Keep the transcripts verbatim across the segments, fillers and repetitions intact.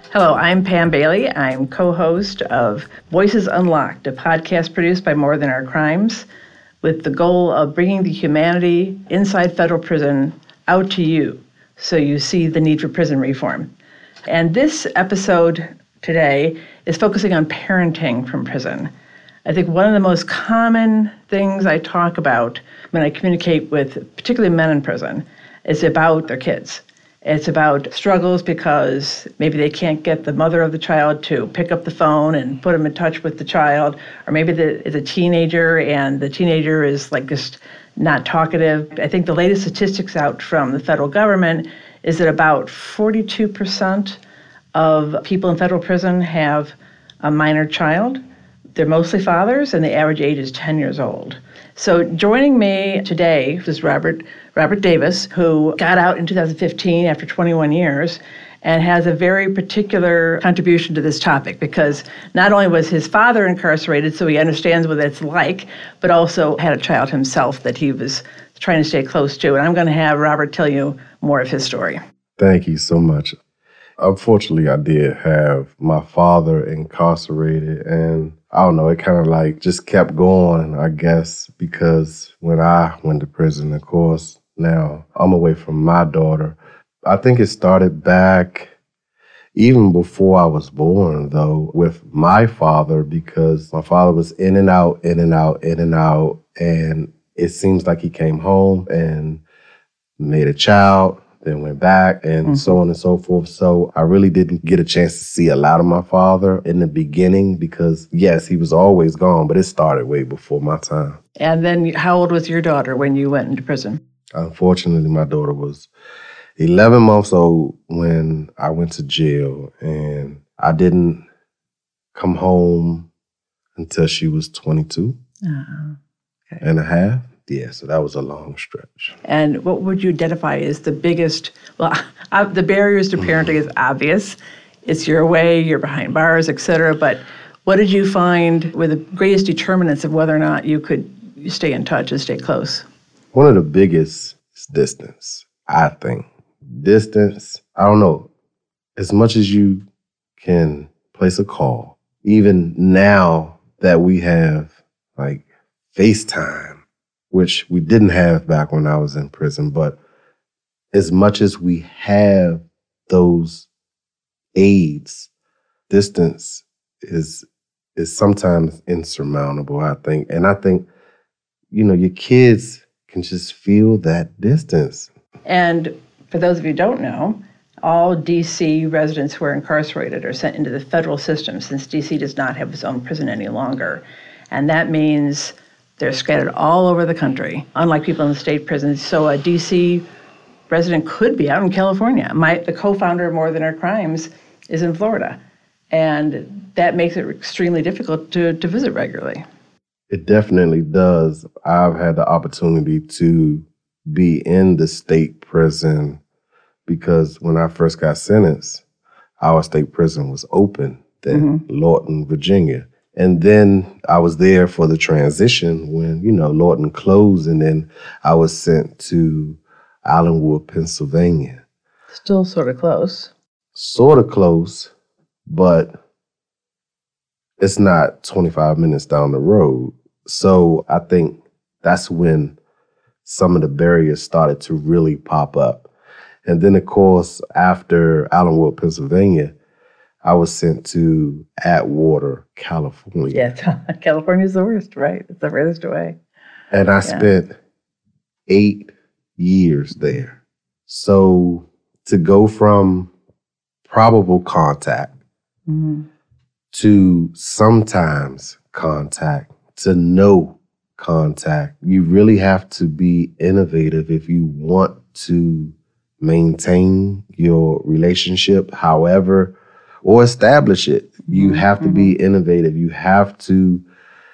Hello, I'm Pam Bailey. I'm co-host of Voices Unlocked, a podcast produced by More Than Our Crimes, with the goal of bringing the humanity inside federal prison out to you so you see the need for prison reform. And this episode today is focusing on parenting from prison. I think one of the most common things I talk about when I communicate with particularly men in prison is about their kids. It's about struggles because maybe they can't get the mother of the child to pick up the phone and put them in touch with the child, or maybe it's a teenager and the teenager is like just not talkative. I think the latest statistics out from the federal government is that about forty-two percent of people in federal prison have a minor child. They're mostly fathers, and the average age is ten years old. So joining me today is Robert Robert Davis, who got out in two thousand fifteen after twenty-one years and has a very particular contribution to this topic because not only was his father incarcerated, so he understands what it's like, but also had a child himself that he was trying to stay close to. And I'm going to have Robert tell you more of his story. Thank you so much. Unfortunately, I did have my father incarcerated, and I don't know, it kind of like just kept going, I guess, because when I went to prison, of course, now I'm away from my daughter. I think it started back even before I was born, though, with my father, because my father was in and out, in and out, in and out, and it seems like he came home and made a child, then went back, and mm-hmm. so on and so forth. So I really didn't get a chance to see a lot of my father in the beginning because, yes, he was always gone, but it started way before my time. And then how old was your daughter when you went into prison? Unfortunately, my daughter was eleven months old when I went to jail, and I didn't come home until she was twenty-two uh-huh. okay. and a half. Yeah, so that was a long stretch. And what would you identify as the biggest, well, uh, the barriers to parenting is obvious. It's your way, you're behind bars, et cetera. But what did you find were the greatest determinants of whether or not you could stay in touch and stay close? One of the biggest is distance, I think. Distance, I don't know, as much as you can place a call, even now that we have like FaceTime, which we didn't have back when I was in prison. But as much as we have those aids, distance is is sometimes insurmountable, I think. And I think, you know, your kids can just feel that distance. And for those of you who don't know, all D C residents who are incarcerated are sent into the federal system since D C does not have its own prison any longer. And that means they're scattered all over the country, unlike people in the state prisons. So a D C resident could be out in California. My, the co-founder of More Than Our Crimes is in Florida. And that makes it extremely difficult to, to visit regularly. It definitely does. I've had the opportunity to be in the state prison because when I first got sentenced, our state prison was open then, mm-hmm. Lorton, Virginia. And then I was there for the transition when, you know, Lorton closed, and then I was sent to Allenwood, Pennsylvania. Still sort of close. Sort of close, but it's not twenty-five minutes down the road. So I think that's when some of the barriers started to really pop up. And then, of course, after Allenwood, Pennsylvania, I was sent to Atwater, California. Yeah, California's the worst, right? It's the furthest away. And I yeah. spent eight years there. So to go from probable contact mm-hmm. to sometimes contact to no contact, you really have to be innovative if you want to maintain your relationship, however, or establish it. You have to mm-hmm. be innovative. You have to,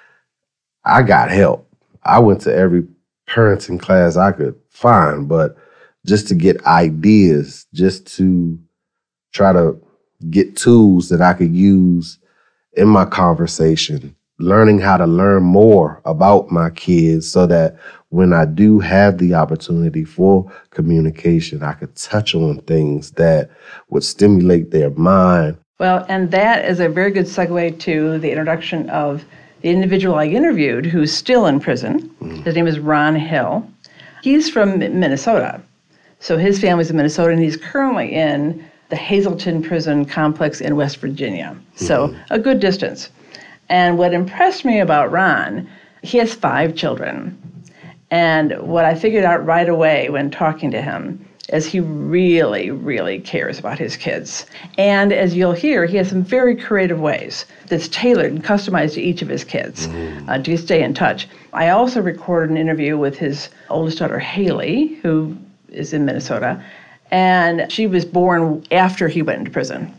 I got help. I went to every parenting class I could find, but just to get ideas, just to try to get tools that I could use in my conversation, learning how to learn more about my kids so that when I do have the opportunity for communication, I could touch on things that would stimulate their mind Well, and that is a very good segue to the introduction of the individual I interviewed who's still in prison. Mm. His name is Ron Hill. He's from Minnesota. So his family's in Minnesota, and he's currently in the Hazleton Prison Complex in West Virginia. So mm-hmm. a good distance. And what impressed me about Ron, he has five children. And what I figured out right away when talking to him is he really, really cares about his kids. And as you'll hear, he has some very creative ways that's tailored and customized to each of his kids mm. uh, to stay in touch. I also recorded an interview with his oldest daughter, Haley, who is in Minnesota, and she was born after he went into prison.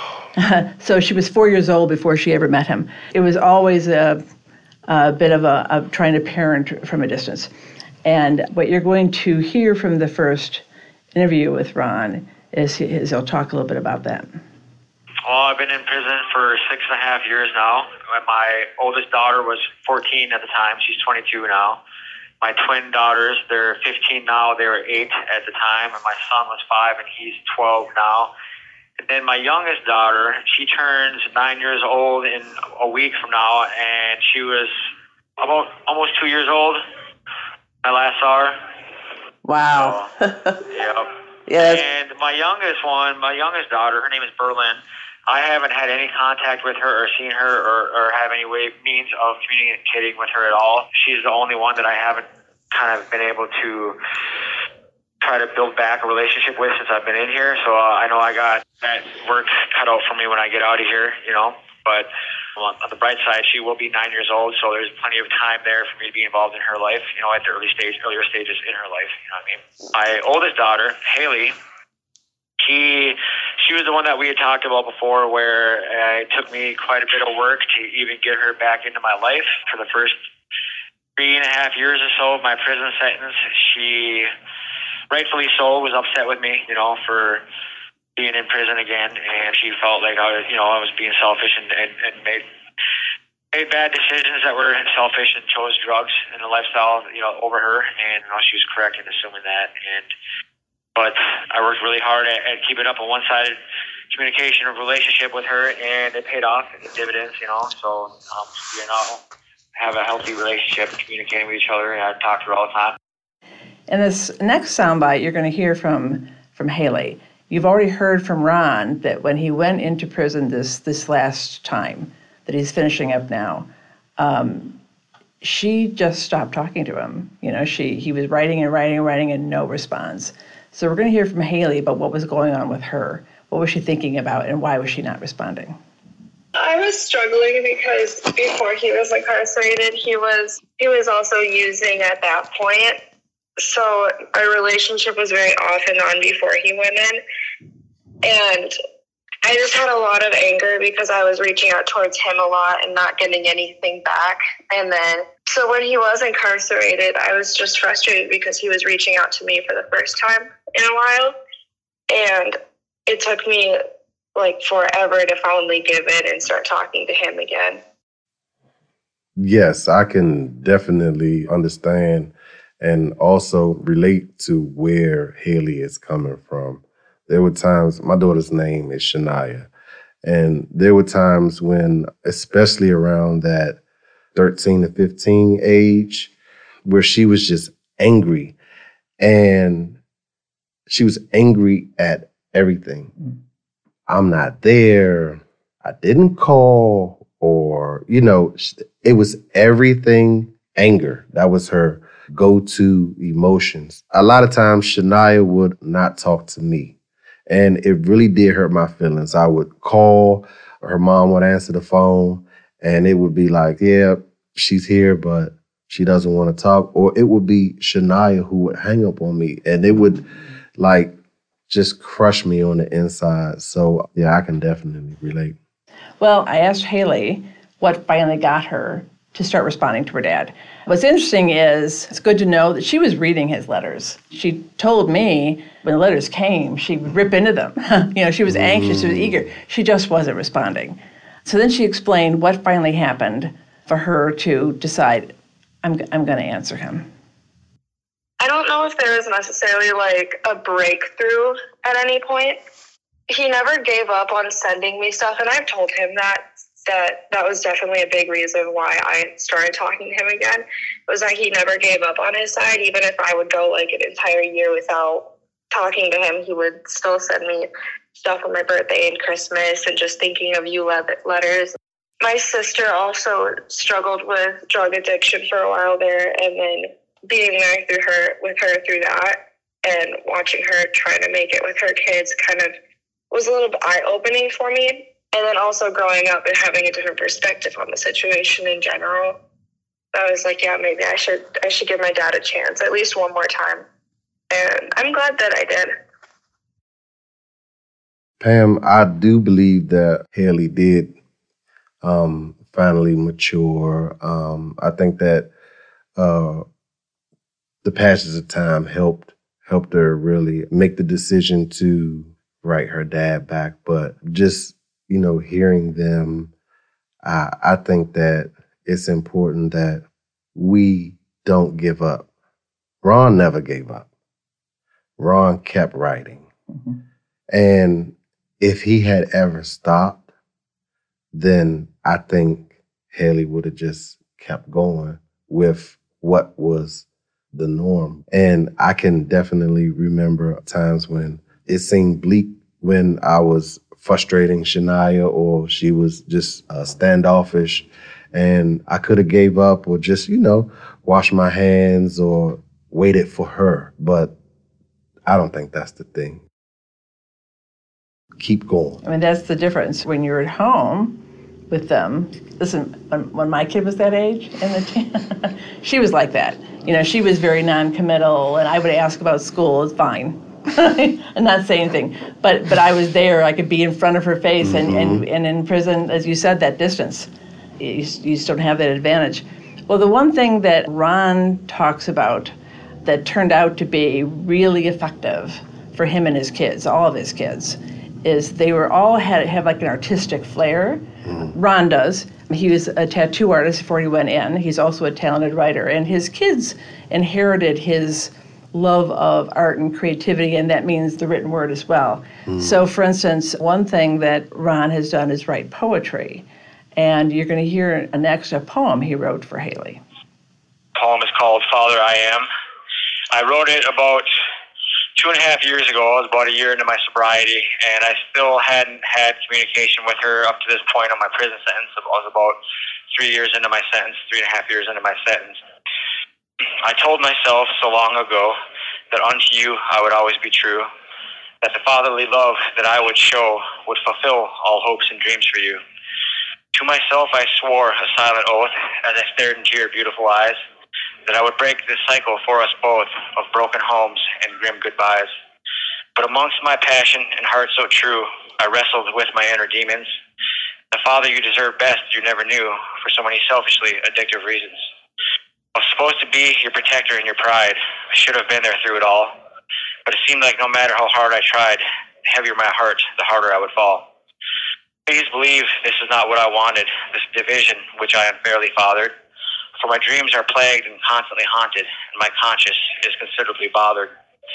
So she was four years old before she ever met him. It was always a, a bit of a, a trying to parent from a distance. And what you're going to hear from the first interview with Ron is, is he'll talk a little bit about that. Well, I've been in prison for six and a half years now. My oldest daughter was fourteen at the time. She's twenty-two now. My twin daughters, they're fifteen now. They were eight at the time. And my son was five, and he's twelve now. And then my youngest daughter, she turns nine years old in a week from now, and she was about almost two years old. I last saw her. Wow. So, yeah. Yes. And my youngest one, my youngest daughter, her name is Berlin. I haven't had any contact with her or seen her or, or have any way means of communicating with her at all. She's the only one that I haven't kind of been able to try to build back a relationship with since I've been in here. So uh, I know I got that work cut out for me when I get out of here, you know. But on the bright side, she will be nine years old, so there's plenty of time there for me to be involved in her life, you know, at the early stage, earlier stages in her life, you know what I mean? My oldest daughter, Haley, she, she was the one that we had talked about before, where uh, it took me quite a bit of work to even get her back into my life. For the first three and a half years or so of my prison sentence, she, rightfully so, was upset with me, you know, for being in prison again, and she felt like I was, you know, I was being selfish and, and, and made made bad decisions that were selfish and chose drugs and a lifestyle, you know, over her, and you know, she was correct in assuming that. And but I worked really hard at, at keeping up a one-sided communication of relationship with her, and it paid off in dividends, you know. So um, we now have a healthy relationship, communicating with each other, and I talk to her all the time. In this next soundbite, you're going to hear from from Haley. You've already heard from Ron that when he went into prison this this last time, that he's finishing up now, um, she just stopped talking to him. You know, she he was writing and writing and writing and no response. So we're going to hear from Haley about what was going on with her. What was she thinking about, and why was she not responding? I was struggling because before he was incarcerated, he was he was also using at that point. So our relationship was very off and on before he went in. And I just had a lot of anger because I was reaching out towards him a lot and not getting anything back. And then, so when he was incarcerated, I was just frustrated because he was reaching out to me for the first time in a while. And it took me like forever to finally give in and start talking to him again. Yes, I can definitely understand and also relate to where Haley is coming from. There were times, my daughter's name is Shania, and there were times when, especially around that thirteen to fifteen age, where she was just angry, and she was angry at everything. Mm. I'm not there, I didn't call, or, you know, it was everything anger. That was her go-to emotions. A lot of times, Shania would not talk to me, and it really did hurt my feelings. I would call, her mom would answer the phone, and it would be like, yeah, she's here, but she doesn't want to talk. Or it would be Shania who would hang up on me, and it would like just crush me on the inside. So yeah, I can definitely relate. Well, I asked Haley what finally got her to start responding to her dad. What's interesting is it's good to know that she was reading his letters. She told me when the letters came, she would rip into them. You know, she was anxious, she was eager. She just wasn't responding. So then she explained what finally happened for her to decide, I'm, I'm going to answer him. I don't know if there was necessarily like a breakthrough at any point, he never gave up on sending me stuff, and I've told him that that that was definitely a big reason why I started talking to him again, was that he never gave up on his side. Even if I would go like an entire year without talking to him, he would still send me stuff on my birthday and Christmas and just thinking of you letters. My sister also struggled with drug addiction for a while there, and then being there through her with her through that and watching her trying to make it with her kids kind of was a little bit eye-opening for me. And then also growing up and having a different perspective on the situation in general, I was like, yeah, maybe I should I should give my dad a chance at least one more time. And I'm glad that I did. Pam, I do believe that Haley did um, finally mature. Um, I think that uh, the passage of time helped helped her really make the decision to write her dad back. But just, you know, hearing them, I, I think that it's important that we don't give up. Ron never gave up. Ron kept writing. Mm-hmm. And if he had ever stopped, then I think Haley would have just kept going with what was the norm. And I can definitely remember times when it seemed bleak, when I was frustrating Shania or she was just uh, standoffish, and I could have gave up or just, you know, washed my hands or waited for her. But I don't think that's the thing. Keep going. I mean, that's the difference when you're at home with them. Listen, when, when my kid was that age, and the teen, she was like that. You know, she was very non-committal, and I would ask about school. It's fine. and not say anything. But but I was there. I could be in front of her face, mm-hmm. and, and, and in prison, as you said, that distance. You, you just don't have that advantage. Well, the one thing that Ron talks about that turned out to be really effective for him and his kids, all of his kids, is they were all had have like an artistic flair. Mm-hmm. Ron does. He was a tattoo artist before he went in. He's also a talented writer. And his kids inherited his love of art and creativity, and that means the written word as well. Mm. So, for instance, one thing that Ron has done is write poetry. And you're going to hear next a poem he wrote for Haley. The poem is called Father I Am. I wrote it about two and a half years ago. I was about a year into my sobriety, and I still hadn't had communication with her up to this point on my prison sentence. I was about three years into my sentence, three and a half years into my sentence. I told myself so long ago that unto you I would always be true, that the fatherly love that I would show would fulfill all hopes and dreams for you. To myself I swore a silent oath as I stared into your beautiful eyes, that I would break this cycle for us both of broken homes and grim goodbyes. But amongst my passion and heart so true, I wrestled with my inner demons. The father you deserve best you never knew for so many selfishly addictive reasons. I was supposed to be your protector and your pride. I should have been there through it all. But it seemed like no matter how hard I tried, the heavier my heart, the harder I would fall. Please believe this is not what I wanted, this division which I unfairly fathered. For my dreams are plagued and constantly haunted, and my conscience is considerably bothered.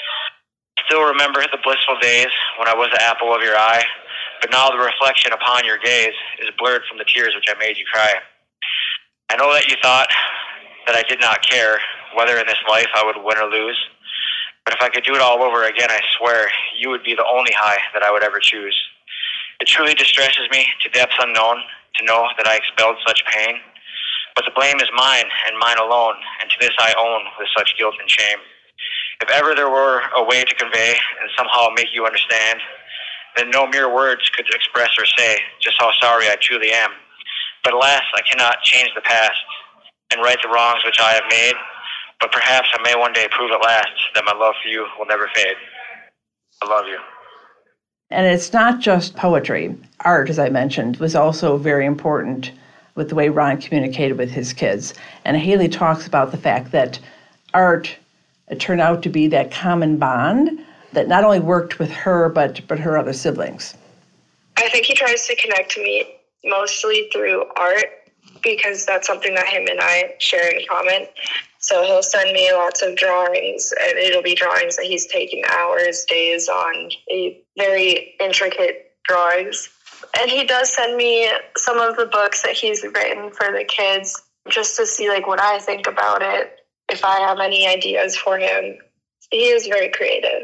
I still remember the blissful days when I was the apple of your eye, but now the reflection upon your gaze is blurred from the tears which I made you cry. I know that you thought that I did not care whether in this life I would win or lose, but if I could do it all over again, I swear you would be the only high that I would ever choose. It truly distresses me to depths unknown to know that I expelled such pain, but the blame is mine and mine alone, and to this I own with such guilt and shame. If ever there were a way to convey and somehow make you understand, then no mere words could express or say just how sorry I truly am. But alas, I cannot change the past and right the wrongs which I have made, but perhaps I may one day prove at last that my love for you will never fade. I love you. And it's not just poetry. Art, as I mentioned, was also very important with the way Ron communicated with his kids. And Haley talks about the fact that art it turned out to be that common bond that not only worked with her, but, but her other siblings. I think he tries to connect to me mostly through art, because that's something that him and I share in common. So he'll send me lots of drawings, and it'll be drawings that he's taken hours, days on. He very intricate drawings. And he does send me some of the books that he's written for the kids just to see like what I think about it, if I have any ideas for him. He is very creative.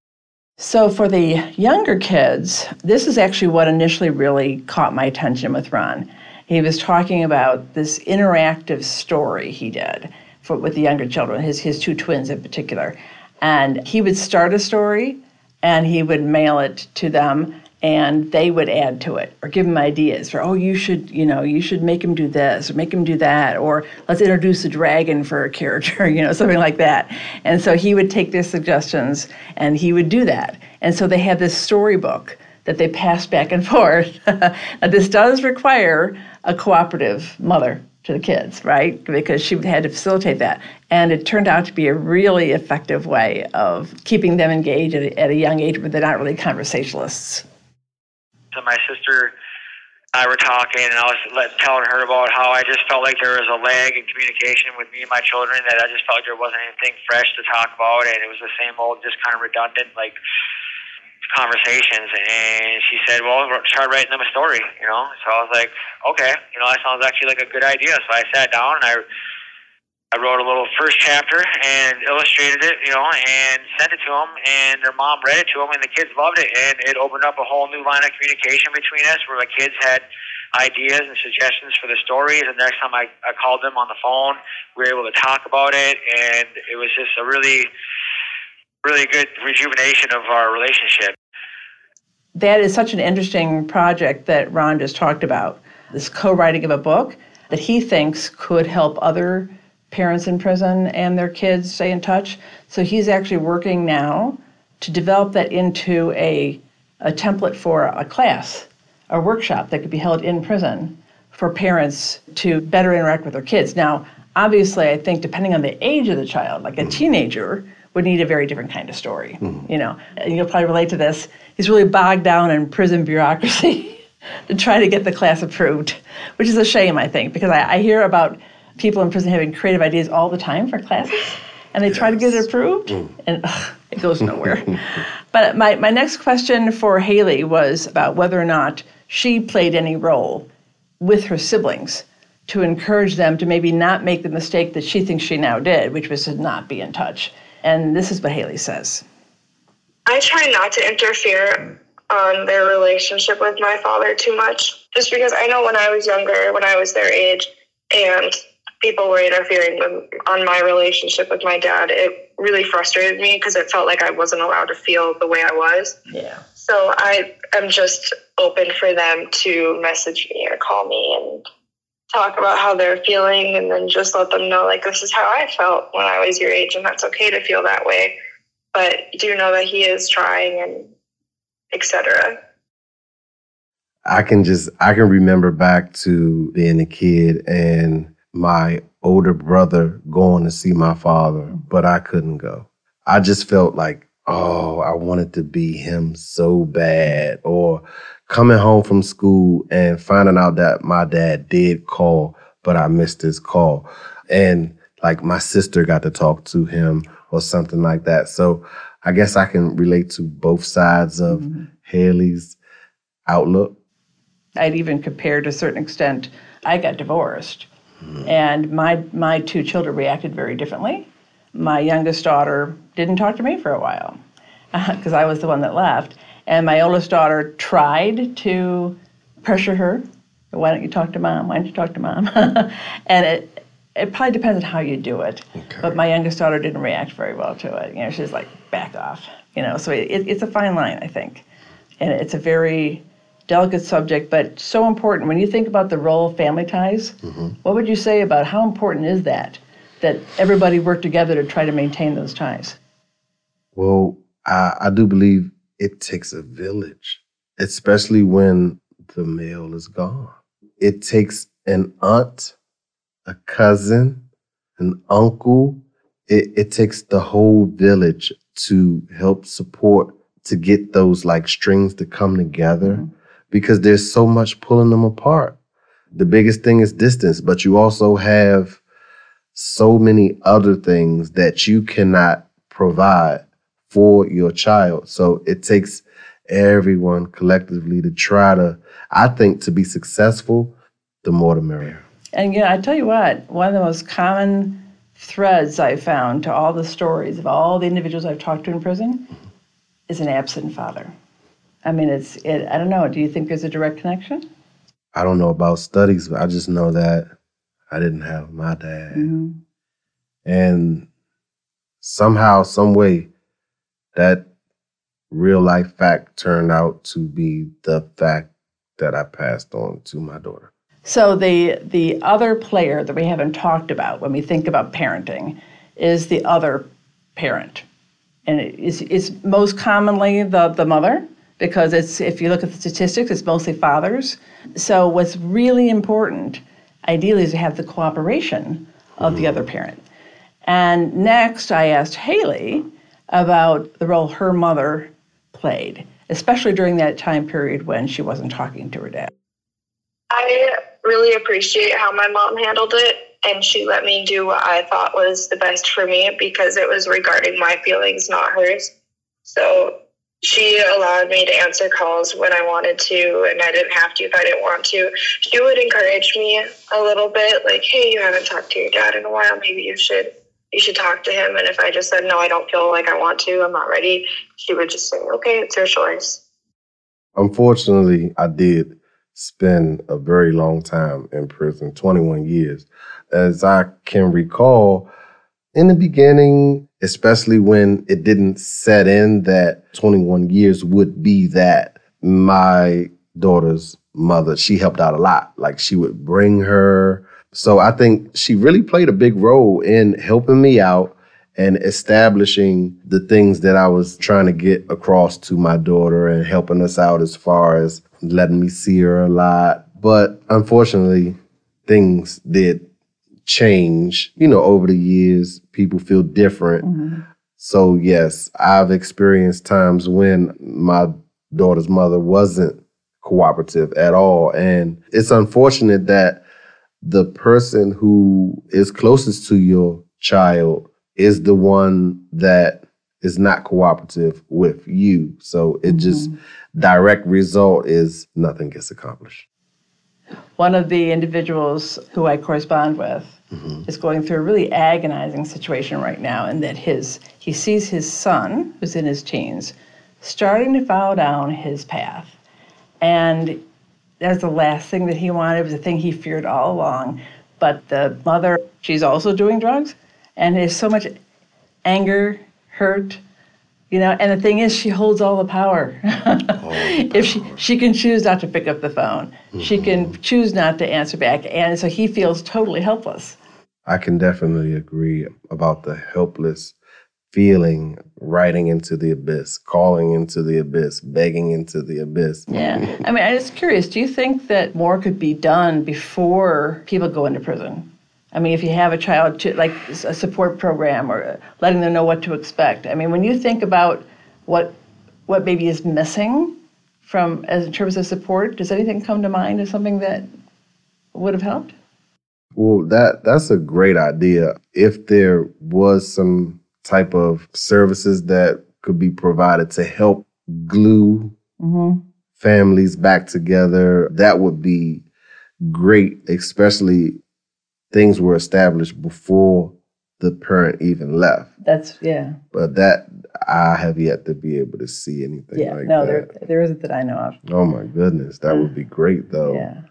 So for the younger kids, this is actually what initially really caught my attention with Ron. He was talking about this interactive story he did for, with the younger children, his, his two twins in particular. And he would start a story and he would mail it to them and they would add to it or give him ideas for, oh, you should, you know, you should make him do this or make him do that, or let's introduce a dragon for a character, you know, something like that. And so he would take their suggestions and he would do that. And so they had this storybook that they passed back and forth. Now, this does require a cooperative mother to the kids, right? Because she had to facilitate that. And it turned out to be a really effective way of keeping them engaged at a, at a young age, but they're not really conversationalists. So my sister and I were talking, and I was let, telling her about how I just felt like there was a lag in communication with me and my children, that I just felt like there wasn't anything fresh to talk about, and it was the same old, just kind of redundant, like, conversations. And she said, well, start writing them a story, you know? So I was like, okay, you know, that sounds actually like a good idea. So I sat down and I I wrote a little first chapter and illustrated it, you know, and sent it to them, and their mom read it to them, and the kids loved it, and it opened up a whole new line of communication between us where the kids had ideas and suggestions for the stories, and next time I, I called them on the phone, we were able to talk about it, and it was just a really, really good rejuvenation of our relationship. That is such an interesting project that Ron just talked about, this co-writing of a book that he thinks could help other parents in prison and their kids stay in touch. So he's actually working now to develop that into a, a template for a class, a workshop that could be held in prison for parents to better interact with their kids. Now, obviously, I think depending on the age of the child, like a teenager would need a very different kind of story, mm-hmm. you know. And you'll probably relate to this. He's really bogged down in prison bureaucracy to try to get the class approved, which is a shame, I think, because I, I hear about people in prison having creative ideas all the time for classes, and they yes. try to get it approved, mm. and ugh, it goes nowhere. But my, my next question for Haley was about whether or not she played any role with her siblings to encourage them to maybe not make the mistake that she thinks she now did, which was to not be in touch. And this is what Haley says. I try not to interfere on their relationship with my father too much, just because I know when I was younger, when I was their age, and people were interfering with, on my relationship with my dad, it really frustrated me because it felt like I wasn't allowed to feel the way I was. Yeah. So I am just open for them to message me or call me and talk about how they're feeling, and then just let them know, like, this is how I felt when I was your age, and that's okay to feel that way. But do know that he is trying, and et cetera. I can just, I can remember back to being a kid and my older brother going to see my father, but I couldn't go. I just felt like, oh, I wanted to be him so bad. Or coming home from school and finding out that my dad did call, but I missed his call. And like my sister got to talk to him or something like that. So I guess I can relate to both sides of mm-hmm. Haley's outlook. I'd even compare to a certain extent, I got divorced. And my my two children reacted very differently. My youngest daughter didn't talk to me for a while because uh, I was the one that left. And my oldest daughter tried to pressure her. Why don't you talk to mom? Why don't you talk to mom? And it it probably depends on how you do it. Okay. But my youngest daughter didn't react very well to it. You know, she's like, back off. You know, so it, it's a fine line, I think. And it's a very delicate subject, but so important. When you think about the role of family ties, mm-hmm. what would you say about how important is that, that everybody work together to try to maintain those ties? Well, I, I do believe it takes a village, especially when the male is gone. It takes an aunt, a cousin, an uncle. It, it takes the whole village to help support, to get those like strings to come together. Mm-hmm. Because there's so much pulling them apart. The biggest thing is distance, but you also have so many other things that you cannot provide for your child. So it takes everyone collectively to try to, I think, to be successful, the more the merrier. And, you know, I tell you what, one of the most common threads I found to all the stories of all the individuals I've talked to in prison is an absent father. I mean, it's, it, I don't know, do you think there's a direct connection? I don't know about studies, but I just know that I didn't have my dad. Mm-hmm. And somehow, some way, that real life fact turned out to be the fact that I passed on to my daughter. So the the other player that we haven't talked about when we think about parenting is the other parent. And it is, it's most commonly the, the mother, because it's, if you look at the statistics, it's mostly fathers. So what's really important, ideally, is to have the cooperation of the other parent. And next, I asked Haley about the role her mother played, especially during that time period when she wasn't talking to her dad. I really appreciate how my mom handled it, and she let me do what I thought was the best for me because it was regarding my feelings, not hers. So she allowed me to answer calls when I wanted to, and I didn't have to if I didn't want to. She would encourage me a little bit, like, hey, you haven't talked to your dad in a while, maybe you should you should talk to him. And if I just said, no, I don't feel like I want to, I'm not ready, she would just say, okay, it's your choice. Unfortunately, I did spend a very long time in prison, twenty-one years. As I can recall, in the beginning, especially when it didn't set in that twenty-one years would be that, my daughter's mother, she helped out a lot. Like, she would bring her. So I think she really played a big role in helping me out and establishing the things that I was trying to get across to my daughter and helping us out as far as letting me see her a lot. But unfortunately, things did change. You know, over the years, people feel different. Mm-hmm. So yes, I've experienced times when my daughter's mother wasn't cooperative at all. And it's unfortunate that the person who is closest to your child is the one that is not cooperative with you. So it mm-hmm. just, direct result is nothing gets accomplished. One of the individuals who I correspond with mm-hmm. is going through a really agonizing situation right now, in that his he sees his son, who's in his teens, starting to follow down his path. And that's the last thing that he wanted. It was the thing he feared all along. But the mother, she's also doing drugs, and there's so much anger, hurt, you know, and the thing is, she holds all the power. all the if she, power. she can choose not to pick up the phone, mm-hmm. she can choose not to answer back, and so he feels totally helpless. I can definitely agree about the helpless feeling, riding into the abyss, calling into the abyss, begging into the abyss. Yeah. I mean, I'm just curious, do you think that more could be done before people go into prison? I mean, if you have a child, to, like a support program or letting them know what to expect. I mean, when you think about what what maybe is missing from, as in terms of support, does anything come to mind as something that would have helped? Well, that that's a great idea. If there was some type of services that could be provided to help glue mm-hmm. families back together, that would be great, especially things were established before the parent even left. That's, yeah. But that, I have yet to be able to see anything yeah, like no, that. Yeah, no, there, there isn't that I know of. Oh my goodness, that would be great though. Yeah.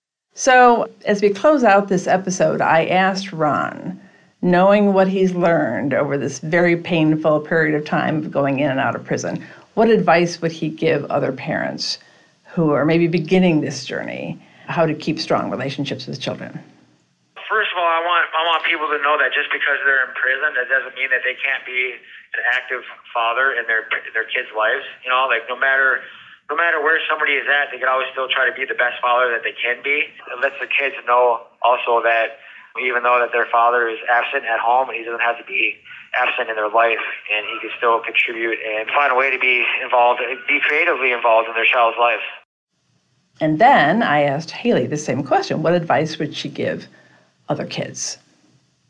So as we close out this episode, I asked Ron, knowing what he's learned over this very painful period of time of going in and out of prison, what advice would he give other parents who are maybe beginning this journey, how to keep strong relationships with children? First of all, I want I want people to know that just because they're in prison, that doesn't mean that they can't be an active father in their their kids' lives. You know, like no matter no matter where somebody is at, they can always still try to be the best father that they can be. It lets the kids know also that even though that their father is absent at home, he doesn't have to be absent in their life, and he can still contribute and find a way to be involved, be creatively involved in their child's life. And then I asked Haley the same question. What advice would she give other kids?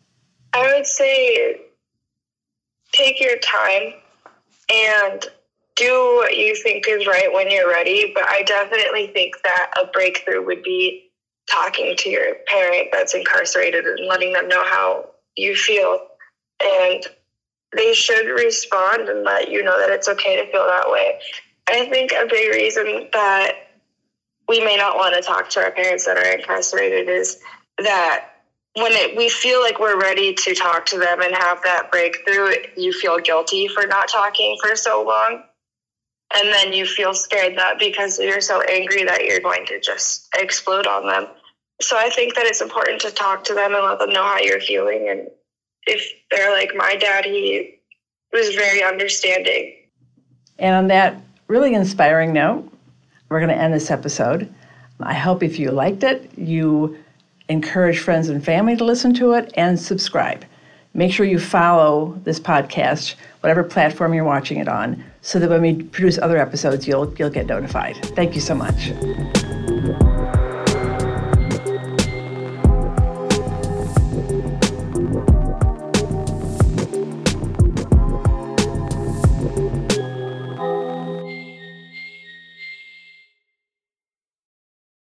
I would say take your time and do what you think is right when you're ready. But I definitely think that a breakthrough would be talking to your parent that's incarcerated and letting them know how you feel. And they should respond and let you know that it's okay to feel that way. I think a big reason that we may not want to talk to our parents that are incarcerated is that when it, we feel like we're ready to talk to them and have that breakthrough, you feel guilty for not talking for so long. And then you feel scared that because you're so angry that you're going to just explode on them. So I think that it's important to talk to them and let them know how you're feeling. And if they're like my dad, he was very understanding. And on that really inspiring note, we're going to end this episode. I hope if you liked it, you encourage friends and family to listen to it and subscribe. Make sure you follow this podcast, whatever platform you're watching it on, so that when we produce other episodes, you'll you'll get notified. Thank you so much.